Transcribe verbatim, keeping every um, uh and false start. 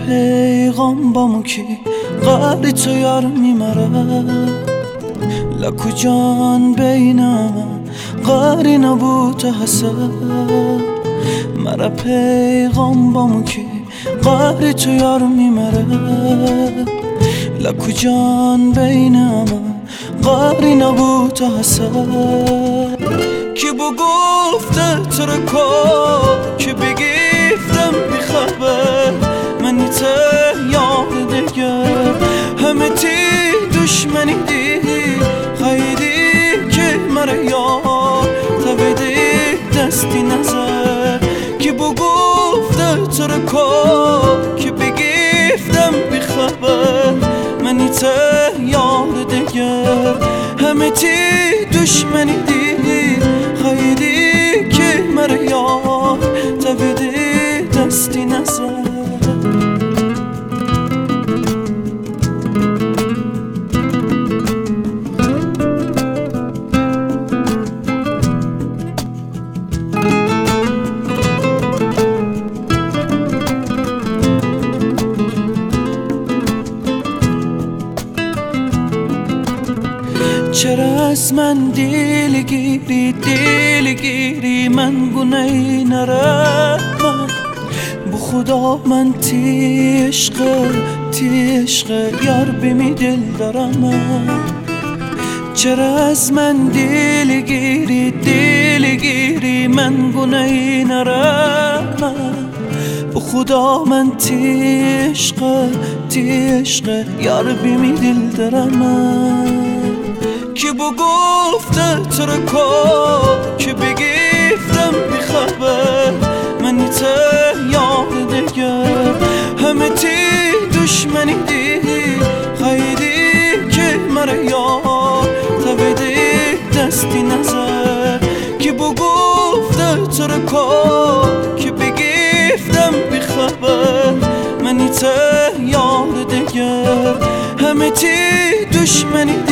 پیغام بامو کی قدری تو یار میمره لکو جان بینم قاری نبود حسد مرا پیغام بامو کی قدری تو یار میمره لکو جان بینم قاری نبود حسد کی بو گفته تو رو کن کی بگیفتم بخبر منی ته یاد دیگه همه تی دشمنی دی خیلی که مره یار تبیدی دستی نظر کی بو گفته تو رو کن کی بگیفتم بخبر منی ته یاد دیگه همه تی دشمنی دی خیلی که مره یار تبیدی دستی نظر چرا از من دل گیری دل گیری من گناهی نرم بو خدا من تی عشق تی عشق یار بمی دل دارم من چرا از من دل گیری دل گیری من گناهی نرم بو خدا من تی عشق تی عشق یار بمی دل دارم من کی بو گفته تو رو کن کی بگیفتم بخبر منی ته یاد دیگه همه تی دشمنی دی خیلی که مره یار تبیدی دستی نظر کی بو گفته تو رو کن کی بگیفتم بخبر منی ته یاد دیگه همه تی دشمنی